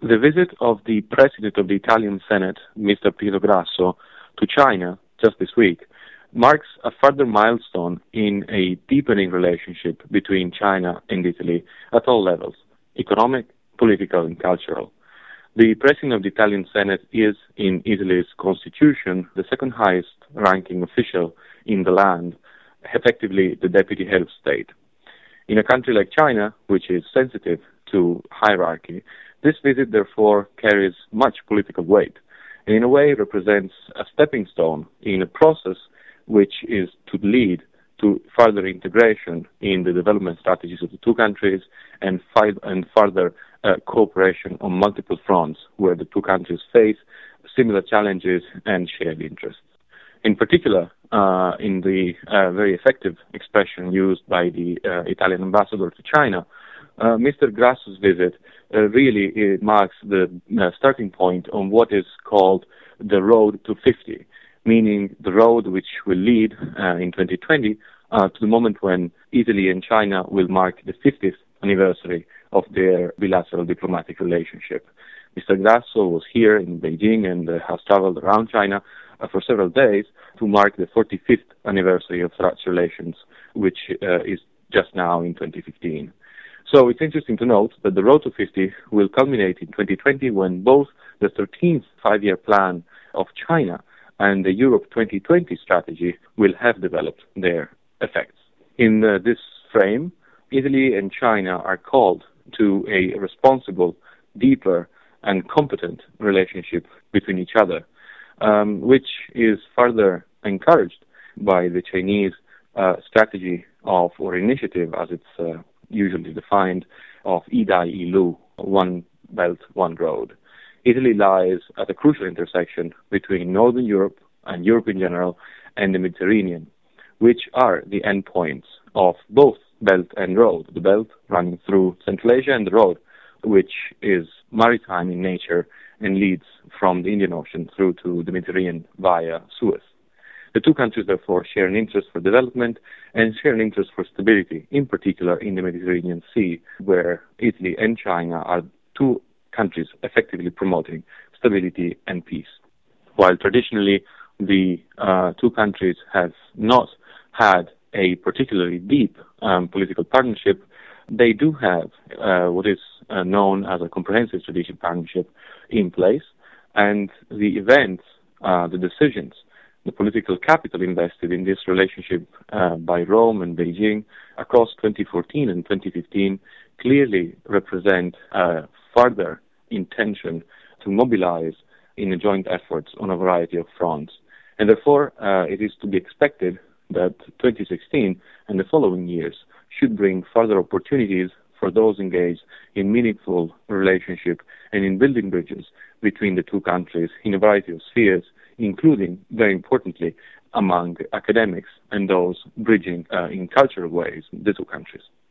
The visit of the President of the Italian Senate, Mr. Pietro Grasso, to China just this week marks a further milestone in a deepening relationship between China and Italy at all levels: economic, political, and cultural. The President of the Italian Senate is, in Italy's constitution, the second highest ranking official in the land, effectively the deputy head of state. In a country like China, which is sensitive to hierarchy, this visit therefore carries much political weight, and in a way represents a stepping stone in a process which is to lead to further integration in the development strategies of the two countries and further cooperation on multiple fronts where the two countries face similar challenges and shared interests. In particular, in the very effective expression used by the Italian ambassador to China, Mr. Grasso's visit really marks the starting point on what is called the road to 50, meaning the road which will lead in 2020 to the moment when Italy and China will mark the 50th anniversary of their bilateral diplomatic relationship. Mr. Grasso was here in Beijing and has traveled around China for several days to mark the 45th anniversary of such relations, which is just now in 2015. So it's interesting to note that the road to 50 will culminate in 2020 when both the 13th five-year plan of China and the Europe 2020 strategy will have developed their effects. In this frame, Italy and China are called to a responsible, deeper, and competent relationship between each other, which is further encouraged by the Chinese strategy or initiative, as it's usually defined, of Idai Ilu, One Belt, One Road. Italy lies at a crucial intersection between Northern Europe and Europe in general and the Mediterranean, which are the endpoints of both Belt and Road, the Belt running through Central Asia and the Road, which is maritime in nature and leads from the Indian Ocean through to the Mediterranean via Suez. The two countries, therefore, share an interest for development and share an interest for stability, in particular in the Mediterranean Sea, where Italy and China are two countries effectively promoting stability and peace. While traditionally the two countries have not had a particularly deep political partnership, they do have what is known as a comprehensive strategic partnership in place, and the events, the decisions, the political capital invested in this relationship by Rome and Beijing across 2014 and 2015 clearly represent further intention to mobilize in joint efforts on a variety of fronts. And therefore, it is to be expected that 2016 and the following years should bring further opportunities for those engaged in meaningful relationship and in building bridges between the two countries in a variety of spheres, including, very importantly, among academics and those bridging in cultural ways the two countries.